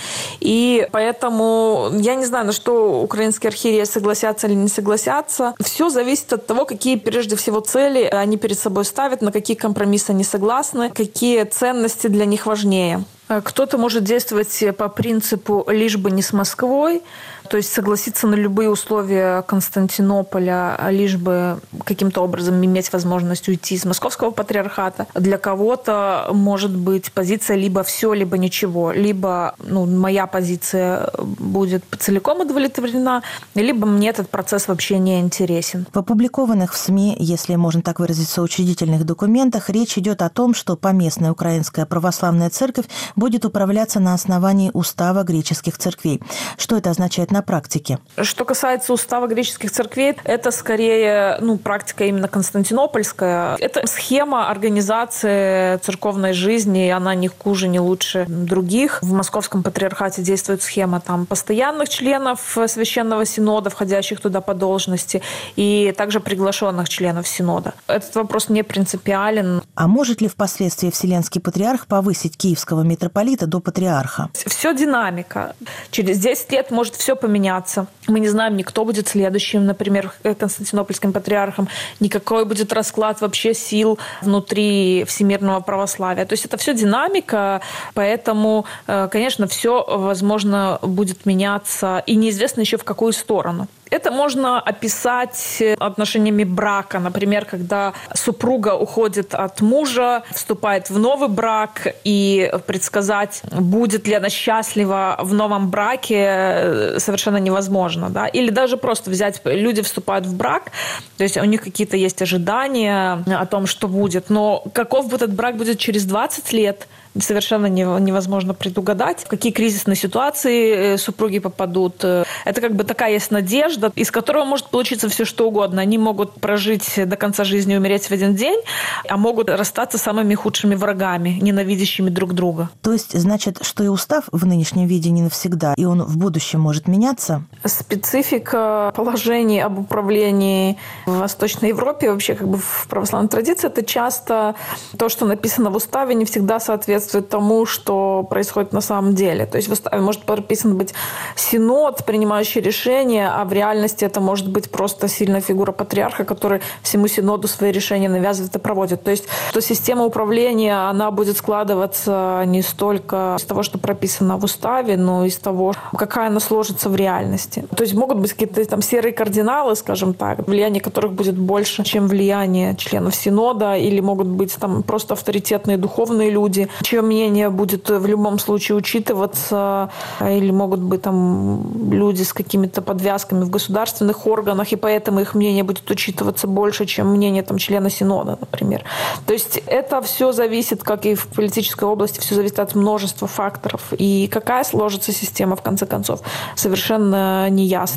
И поэтому я не знаю, на что украинские архиереи согласятся или не согласятся. Все зависит от того, какие прежде всего цели они перед собой ставят, на какие компромиссы они согласны, какие ценности для них важнее. Кто-то может действовать по принципу «лишь бы не с Москвой», то есть согласиться на любые условия Константинополя, лишь бы каким-то образом иметь возможность уйти из московского патриархата. Для кого-то может быть позиция либо все, либо ничего. Либо ну, моя позиция будет целиком удовлетворена, либо мне этот процесс вообще не интересен. В опубликованных в СМИ, если можно так выразиться, учредительных документах речь идет о том, что поместная Украинская Православная Церковь будет управляться на основании устава греческих церквей. Что это означает на практике? Что касается устава греческих церквей, это скорее ну, практика именно константинопольская. Это схема организации церковной жизни, и она не хуже, не лучше других. В Московском патриархате действует схема там, постоянных членов Священного Синода, входящих туда по должности, и также приглашенных членов Синода. Этот вопрос не принципиален. А может ли впоследствии Вселенский патриарх повысить киевского митрополита до патриарха? Все динамика. Через десять лет может все поменяться. Мы не знаем, ни кто будет следующим, например, константинопольским патриархом, ни какой будет расклад вообще сил внутри всемирного православия. То есть это все динамика, поэтому, конечно, все, возможно, будет меняться, и неизвестно еще в какую сторону. Это можно описать отношениями брака. Например, когда супруга уходит от мужа, вступает в новый брак, и предсказать, будет ли она счастлива в новом браке, совершенно невозможно. Да? Или даже просто взять, люди вступают в брак, то есть у них какие-то есть ожидания о том, что будет, но каков этот брак будет через двадцать лет, совершенно невозможно предугадать, в какие кризисные ситуации супруги попадут. Это как бы такая есть надежда, из которого может получиться все что угодно. Они могут прожить до конца жизни и умереть в один день, а могут расстаться самыми худшими врагами, ненавидящими друг друга. То есть, значит, что и устав в нынешнем виде не навсегда, и он в будущем может меняться? Специфика положений об управлении в Восточной Европе, вообще как бы в православной традиции, это часто то, что написано в уставе, не всегда соответствует тому, что происходит на самом деле. То есть в уставе может прописан быть синод, принимающий решения, а в реальности это может быть просто сильная фигура патриарха, который всему синоду свои решения навязывает и проводит. То есть то система управления, она будет складываться не столько из того, что прописано в уставе, но из того, какая она сложится в реальности. То есть могут быть какие-то там серые кардиналы, скажем так, влияние которых будет больше, чем влияние членов синода, или могут быть там просто авторитетные духовные люди, чье мнение будет в любом случае учитываться, или могут быть там люди с какими-то подвязками в государственных органах, и поэтому их мнение будет учитываться больше, чем мнение там члена синода, например. То есть это все зависит, как и в политической области, все зависит от множества факторов. И какая сложится система, в конце концов, совершенно неясно.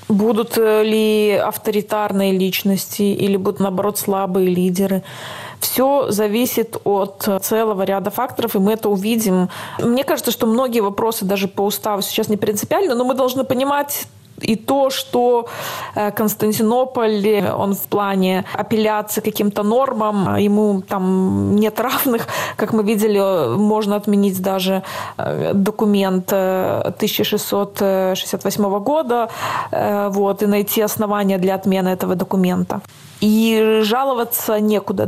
Будут ли авторитарные личности или будут, наоборот, слабые лидеры. Все зависит от целого ряда факторов, и мы это увидим. Мне кажется, что многие вопросы даже по уставу сейчас не принципиальны, но мы должны понимать и то, что Константинополь, он в плане апелляции к каким-то нормам, ему там нет равных. Как мы видели, можно отменить даже документ тысяча шестьсот шестьдесят восьмого года, вот, и найти основания для отмены этого документа. И жаловаться некуда.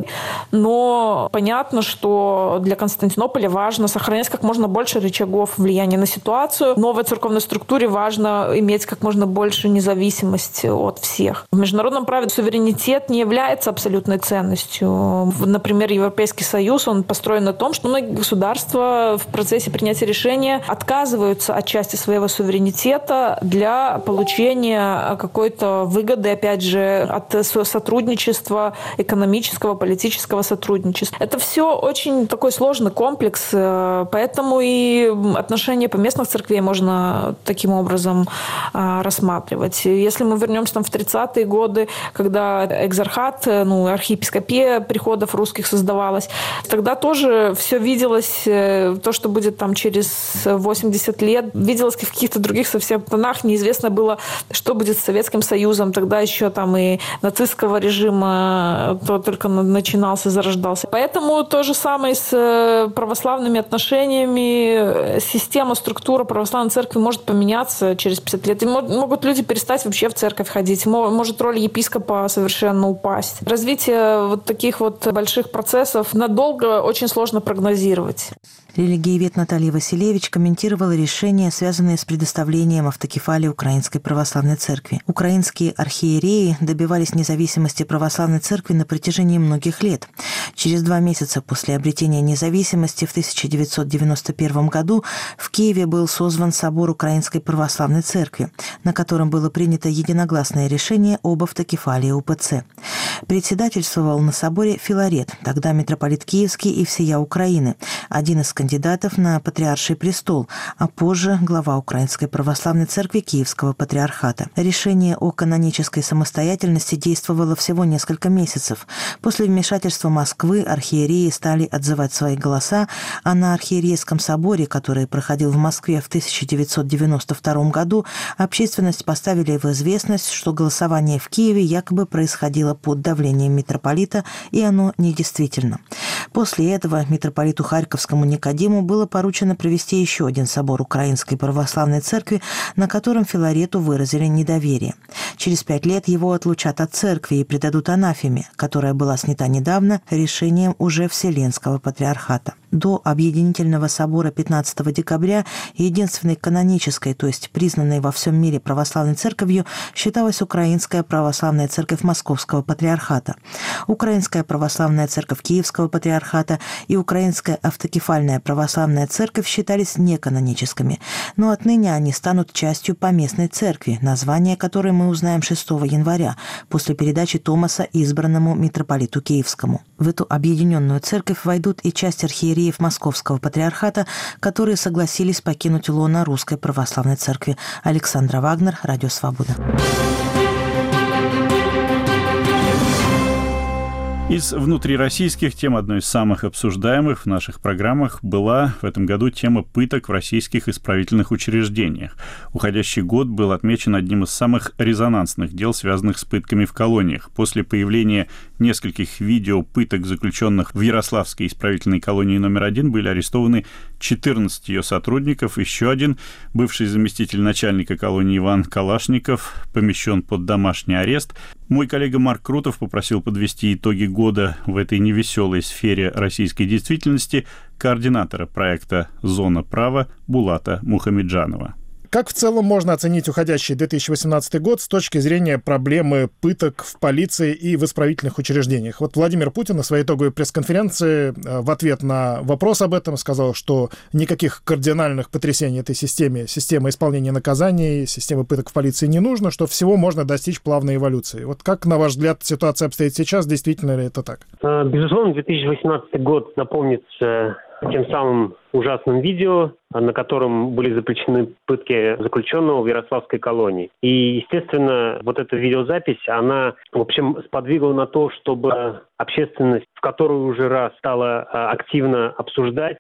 Но понятно, что для Константинополя важно сохранять как можно больше рычагов влияния на ситуацию. В новой церковной структуре важно иметь как можно больше независимости от всех. В международном праве суверенитет не является абсолютной ценностью. Например, Европейский Союз, он построен на том, что многие государства в процессе принятия решения отказываются от части своего суверенитета для получения какой-то выгоды, опять же, от сотрудничества, экономического, политического сотрудничества. Это все очень такой сложный комплекс, поэтому и отношения поместных церквей можно таким образом рассматривать. Если мы вернемся там в тридцатые годы, когда экзархат, ну, архиепископия приходов русских создавалась, тогда тоже все виделось, то, что будет там через восемьдесят лет, виделось в каких-то других совсем тонах. Неизвестно было, что будет с Советским Союзом. Тогда еще там и нацистского режима то только начинался, зарождался. Поэтому то же самое с православными отношениями. Система, структура православной церкви может поменяться через пятьдесят лет. И могут люди перестать вообще в церковь ходить. Может роль епископа совершенно упасть. Развитие вот таких вот больших процессов надолго очень сложно прогнозировать. Религиовед Наталья Василевич комментировала решения, связанные с предоставлением автокефалии Украинской Православной Церкви. Украинские архиереи добивались независимости Православной Церкви на протяжении многих лет. Через два месяца после обретения независимости в тысяча девятьсот девяносто первом году в Киеве был созван собор Украинской Православной Церкви, на котором было принято единогласное решение об автокефалии УПЦ. Председательствовал на соборе Филарет, тогда митрополит Киевский и всея Украины, один из кандидатов на патриарший престол, а позже глава Украинской Православной Церкви Киевского Патриархата. Решение о канонической самостоятельности действовало всего несколько месяцев. После вмешательства Москвы архиереи стали отзывать свои голоса, а на архиерейском соборе, который проходил в Москве в тысяча девятьсот девяносто втором году, общественность поставили в известность, что голосование в Киеве якобы происходило под давлением митрополита, и оно недействительно. После этого митрополиту Харьковскому Никодиму было поручено провести еще один собор Украинской Православной Церкви, на котором Филарету выразили недоверие. Через пять лет его отлучат от церкви и предадут анафеме, которая была снята недавно решением уже Вселенского Патриархата. До Объединительного собора пятнадцатого декабря единственной канонической, то есть признанной во всем мире православной церковью, считалась Украинская Православная Церковь Московского Патриархата. Украинская Православная Церковь Киевского Патриархата и Украинская Автокефальная Православная Церковь считались неканоническими, но отныне они станут частью поместной церкви, название которой мы узнаем шестого января, после передачи Томаса избранному митрополиту Киевскому. В эту объединенную церковь войдут и часть архиереев Московского Патриархата, которые согласились покинуть лоно Русской Православной Церкви. Александра Вагнер, Радио Свобода. Из внутрироссийских тем одной из самых обсуждаемых в наших программах была в этом году тема пыток в российских исправительных учреждениях. Уходящий год был отмечен одним из самых резонансных дел, связанных с пытками в колониях. После появления нескольких видео пыток заключенных в Ярославской исправительной колонии номер один были арестованы четырнадцать ее сотрудников. Еще один, бывший заместитель начальника колонии Иван Калашников, помещен под домашний арест. Мой коллега Марк Крутов попросил подвести итоги года в этой невеселой сфере российской действительности координатора проекта «Зона права» Булата Мухамеджанова. Как в целом можно оценить уходящий две тысячи восемнадцатый год с точки зрения проблемы пыток в полиции и в исправительных учреждениях? Вот Владимир Путин на своей итоговой пресс-конференции в ответ на вопрос об этом сказал, что никаких кардинальных потрясений этой системе, системы исполнения наказаний, системы пыток в полиции не нужно, что всего можно достичь плавной эволюции. Вот как, на ваш взгляд, ситуация обстоит сейчас? Действительно ли это так? Безусловно, две тысячи восемнадцатый год напомнится тем самым ужасном видео, на котором были запрещены пытки заключенного в Ярославской колонии. И, естественно, вот эта видеозапись, она, в общем, сподвигла на то, чтобы общественность в которую уже раз стала активно обсуждать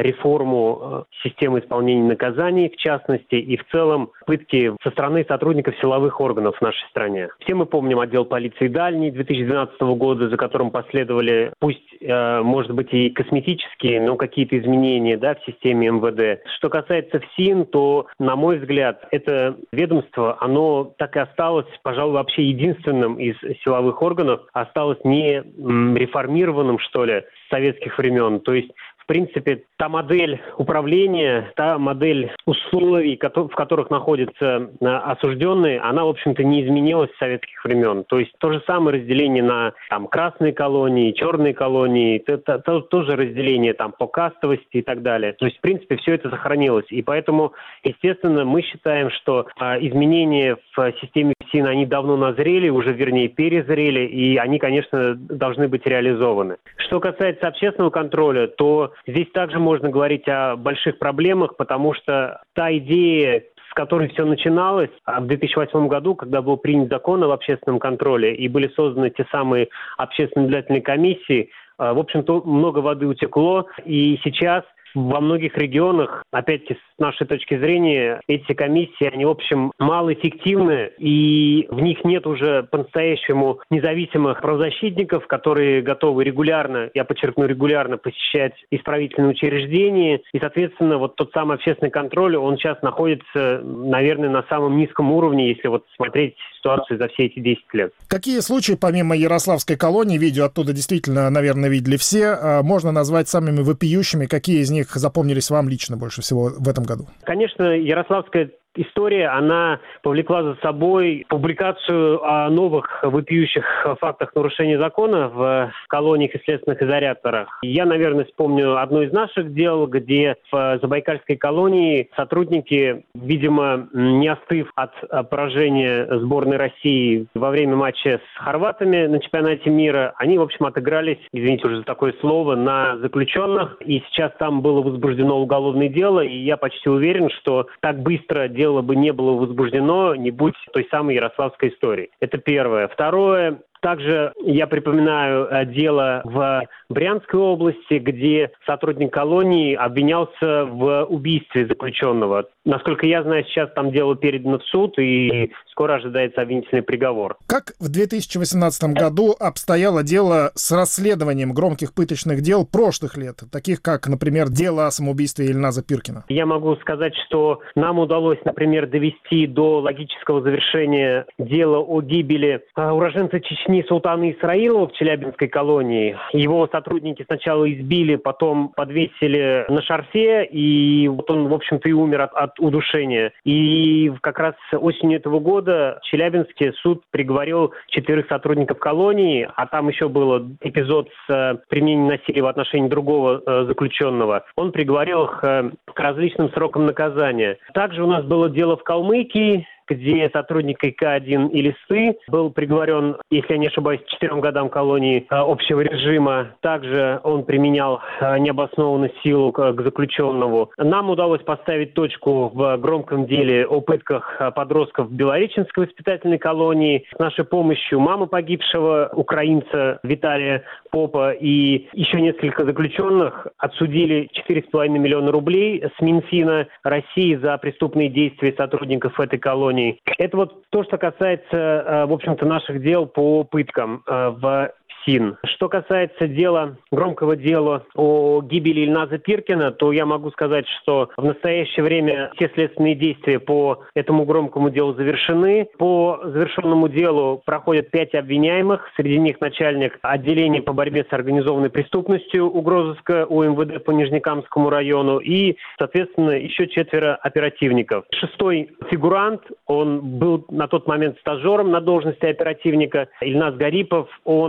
реформу системы исполнения наказаний, в частности, и в целом пытки со стороны сотрудников силовых органов в нашей стране. Все мы помним отдел полиции Дальний две тысячи двенадцатого года, за которым последовали, пусть, может быть, и косметические, но какие-то изменения, да, в системе эм вэ дэ. Что касается ФСИН, то, на мой взгляд, это ведомство, оно так и осталось, пожалуй, вообще единственным из силовых органов, осталось не реформированным, что ли, с советских времен. То есть, в принципе, та модель управления, та модель условий, в которых находятся осужденные, она, в общем-то, не изменилась с советских времен. То есть то же самое разделение на там, красные колонии, черные колонии, это, это тоже разделение там, по кастовости и так далее. То есть, в принципе, все это сохранилось. И поэтому, естественно, мы считаем, что а, изменения в системе ФСИН, они давно назрели, уже, вернее, перезрели, и они, конечно, должны быть реализованы. Что касается общественного контроля, то здесь также можно говорить о больших проблемах, потому что та идея, с которой все начиналось в две тысячи восьмом году, когда был принят закон об общественном контроле и были созданы те самые общественные наблюдательные комиссии, в общем-то, много воды утекло, и сейчас во многих регионах, опять-таки, с нашей точки зрения, эти комиссии, они, в общем, малоэффективны, и в них нет уже по-настоящему независимых правозащитников, которые готовы регулярно, я подчеркну, регулярно посещать исправительные учреждения. И, соответственно, вот тот самый общественный контроль, он сейчас находится, наверное, на самом низком уровне, если вот смотреть ситуацию за все эти десять лет. Какие случаи, помимо Ярославской колонии, видео оттуда действительно, наверное, видели все, можно назвать самыми вопиющими? Какие из них запомнились вам лично больше всего в этом году? Конечно, Ярославская история, она повлекла за собой публикацию о новых вопиющих фактах нарушения закона в колониях и следственных изоляторах. Я, наверное, вспомню одно из наших дел, где в Забайкальской колонии сотрудники, видимо, не остыв от поражения сборной России во время матча с хорватами на чемпионате мира, они, в общем, отыгрались, извините уже за такое слово, на заключенных. И сейчас там было возбуждено уголовное дело, и я почти уверен, что так быстро дело дело бы не было возбуждено, не будь той самой ярославской истории. Это первое. Второе. Также я припоминаю дело в Брянской области, где сотрудник колонии обвинялся в убийстве заключенного. Насколько я знаю, сейчас там дело передано в суд, и скоро ожидается обвинительный приговор. Как в две тысячи восемнадцатом году обстояло дело с расследованием громких пыточных дел прошлых лет, таких как, например, дело о самоубийстве Ильназа Пиркина? Я могу сказать, что нам удалось, например, довести до логического завершения дело о гибели уроженца Чечни Султана Исраилова в Челябинской колонии. Его сотрудники сначала избили, потом подвесили на шарфе, и вот он, в общем-то, и умер от, от удушения. И как раз осенью этого года в Челябинске суд приговорил четверых сотрудников колонии, а там еще был эпизод с применением насилия в отношении другого э, заключенного. Он приговорил их э, к различным срокам наказания. Также у нас было дело в Калмыкии, где сотрудник И К один Илисы был приговорен, если я не ошибаюсь, к четырем годам колонии а, общего режима. Также он применял а, необоснованную силу к, к заключенному. Нам удалось поставить точку в громком деле о пытках а, подростков в Белореченской воспитательной колонии. С нашей помощью мама погибшего украинца Виталия Попа и еще несколько заключенных отсудили четыре с половиной миллиона рублей с Минфина России за преступные действия сотрудников этой колонии. Это вот то, что касается, в общем-то, наших дел по пыткам в ФСИН. Что касается дела, громкого дела о гибели Ильназа Пиркина, то я могу сказать, что в настоящее время все следственные действия по этому громкому делу завершены. По завершенному делу проходят пять обвиняемых. Среди них начальник отделения по борьбе с организованной преступностью угрозыска У Эм Вэ Дэ по Нижнекамскому району и, соответственно, еще четверо оперативников. Шестой фигурант, он был на тот момент стажером на должности оперативника, Ильназ Гарипов, он скрыл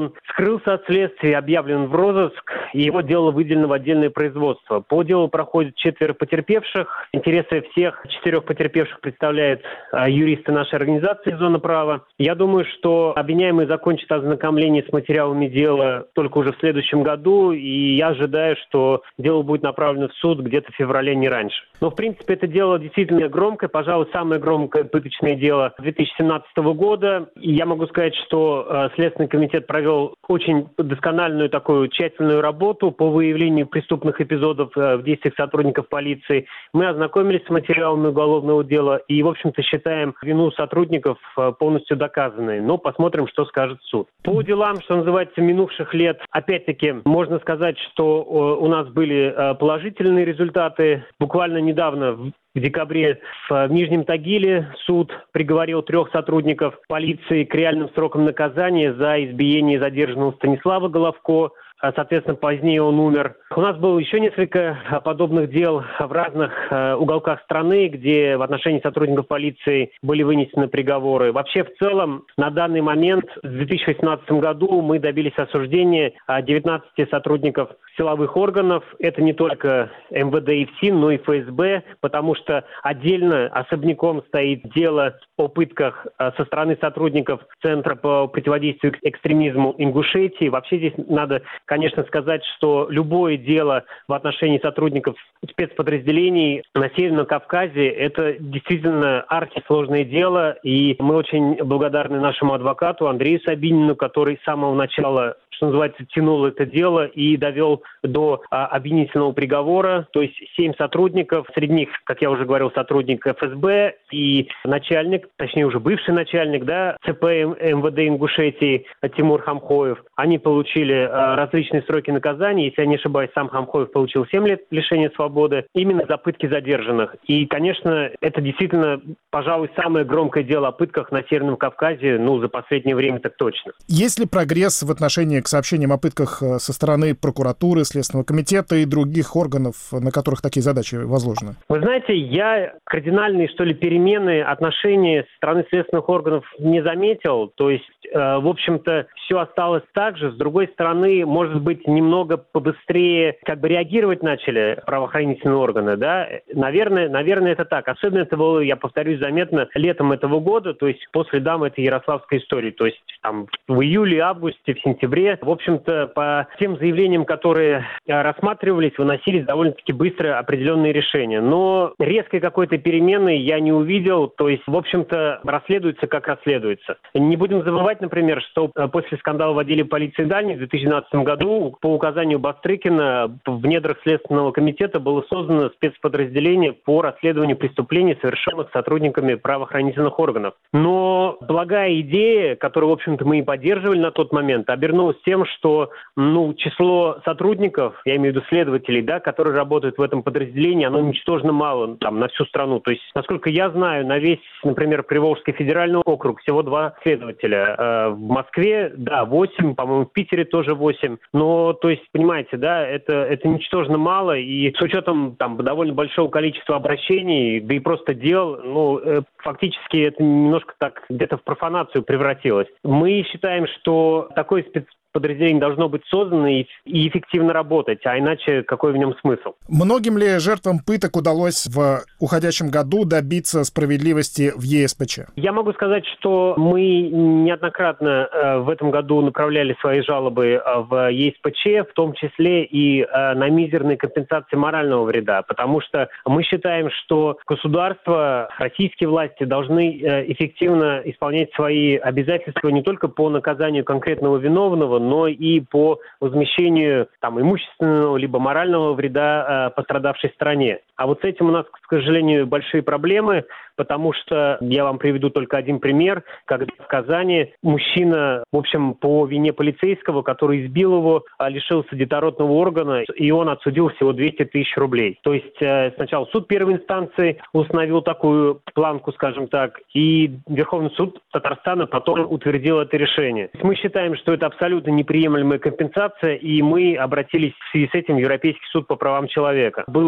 скрылся от следствия, объявлен в розыск, и его дело выделено в отдельное производство. По делу проходит четверо потерпевших. Интересы всех четырех потерпевших представляют а, юристы нашей организации «Зона права». Я думаю, что обвиняемый закончит ознакомление с материалами дела только уже в следующем году, и я ожидаю, что дело будет направлено в суд где-то в феврале, не раньше. Но, в принципе, это дело действительно громкое, пожалуй, самое громкое пыточное дело две тысячи семнадцатого года. И я могу сказать, что э, Следственный комитет провел очень доскональную такую тщательную работу по выявлению преступных эпизодов э, в действиях сотрудников полиции. Мы ознакомились с материалами уголовного дела и, в общем-то, считаем вину сотрудников э, полностью доказанной. Но посмотрим, что скажет суд. По делам, что называется, минувших лет, опять-таки, можно сказать, что э, у нас были э, положительные результаты. Буквально недавно, в декабре, в Нижнем Тагиле суд приговорил трех сотрудников полиции к реальным срокам наказания за избиение задержанного Станислава Головко. Соответственно, позднее он умер. У нас было еще несколько подобных дел в разных э, уголках страны, где в отношении сотрудников полиции были вынесены приговоры. Вообще, в целом, на данный момент, в две тысячи восемнадцатом году мы добились осуждения девятнадцати сотрудников силовых органов. Это не только эм вэ дэ и ФСИН, но и эф эс бэ, потому что отдельно, особняком стоит дело о пытках со стороны сотрудников Центра по противодействию экстремизму Ингушетии. Вообще здесь надо, конечно, сказать, что любое дело в отношении сотрудников спецподразделений на Северном Кавказе – это действительно архисложное дело, и мы очень благодарны нашему адвокату Андрею Сабинину, который с самого начала, что называется, тянул это дело и довел до а, обвинительного приговора. То есть семь сотрудников, среди них, как я уже говорил, сотрудник эф эс бэ и начальник, точнее уже бывший начальник, да, цэ пэ эм вэ дэ Ингушетии Тимур Хамхоев. Они получили а, различные сроки наказания. Если я не ошибаюсь, сам Хамхоев получил семь лет лишения свободы именно за пытки задержанных. И, конечно, это действительно, пожалуй, самое громкое дело о пытках на Северном Кавказе, ну, за последнее время так точно. Есть ли прогресс в отношении к сообщениям о пытках со стороны прокуратуры, Следственного комитета и других органов, на которых такие задачи возложены? Вы знаете, я кардинальные, что ли, перемены отношений со стороны следственных органов не заметил. То есть, э, в общем-то, все осталось так же. С другой стороны, может быть, немного побыстрее как бы реагировать начали правоохранительные органы, да? Наверное, наверное, это так. Особенно это было, я повторюсь, заметно летом этого года, то есть по следам этой ярославской истории. То есть там в июле, августе, в сентябре. В общем-то, по тем заявлениям, которые рассматривались, выносились довольно-таки быстро определенные решения. Но резкой какой-то перемены я не увидел. То есть, в общем-то, расследуется как расследуется. Не будем забывать, например, что после скандала в отделе полиции Дальний в две тысячи двенадцатом году по указанию Бастрыкина в недрах Следственного комитета было создано спецподразделение по расследованию преступлений, совершенных сотрудниками правоохранительных органов. Но благая идея, которую, в общем-то, мы и поддерживали на тот момент, обернулась тем, что ну, число сотрудников, я имею в виду следователей, да, которые работают в этом подразделении, оно ничтожно мало там, на всю страну. То есть, насколько я знаю, на весь, например, Приволжский федеральный округ всего два следователя. Э, в Москве, да, восемь, по-моему, в Питере тоже восемь. Но, то есть, понимаете, да, это, это ничтожно мало, и с учетом там довольно большого количества обращений, да и просто дел, ну, э, фактически это немножко так где-то в профанацию превратилось. Мы считаем, что такой спецподразделение подразделение должно быть создано и, и эффективно работать, а иначе какой в нем смысл? Многим ли жертвам пыток удалось в уходящем году добиться справедливости в е эс пэ че? Я могу сказать, что мы неоднократно э, в этом году направляли свои жалобы э, в е эс пэ че, в том числе и э, на мизерные компенсации морального вреда, потому что мы считаем, что государство, российские власти должны э, эффективно исполнять свои обязательства не только по наказанию конкретного виновного, но и по возмещению там, имущественного либо морального вреда э, пострадавшей стране. А вот с этим у нас, к сожалению, большие проблемы, потому что я вам приведу только один пример, когда в Казани мужчина, в общем, по вине полицейского, который избил его, лишился детородного органа, и он отсудил всего двести тысяч рублей. То есть э, сначала суд первой инстанции установил такую планку, скажем так, и Верховный суд Татарстана потом утвердил это решение. Мы считаем, что это абсолютно неприемлемая компенсация, и мы обратились в связи с этим в Европейский суд по правам человека. Было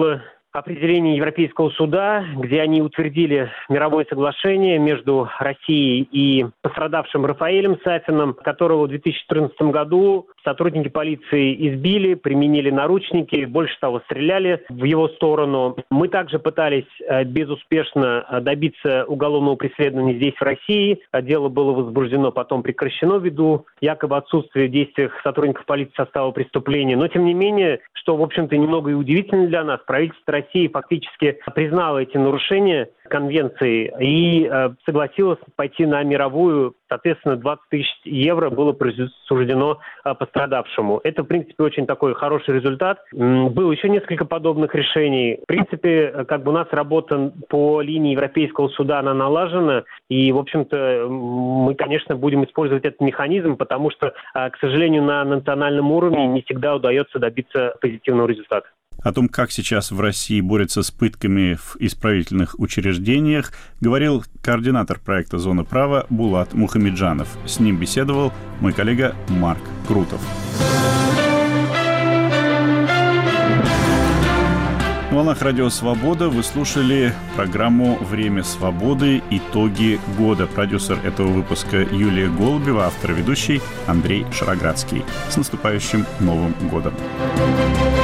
определение Европейского суда, где они утвердили мировое соглашение между Россией и пострадавшим Рафаэлем Сафиным, которого в две тысячи четырнадцатом году сотрудники полиции избили, применили наручники, больше того, стреляли в его сторону. Мы также пытались безуспешно добиться уголовного преследования здесь, в России. Дело было возбуждено, потом прекращено ввиду якобы отсутствия в действиях сотрудников полиции состава преступления. Но, тем не менее, что, в общем-то, немного и удивительно для нас, правительство России фактически признало эти нарушения конвенции и э, согласилось пойти на мировую, соответственно, двадцать тысяч евро было присуждено э, пострадавшему. Это, в принципе, очень такой хороший результат. М-м, было еще несколько подобных решений. В принципе, как бы у нас работа по линии Европейского суда, она налажена, и, в общем-то, мы, конечно, будем использовать этот механизм, потому что, э, к сожалению, на национальном уровне не всегда удается добиться позитивного результата. О том, как сейчас в России борются с пытками в исправительных учреждениях, говорил координатор проекта «Зона права» Булат Мухамеджанов. С ним беседовал мой коллега Марк Крутов. На волнах Радио Свобода вы слушали программу «Время свободы. Итоги года». Продюсер этого выпуска Юлия Голубева, автор и ведущий Андрей Шароградский. С наступающим Новым годом!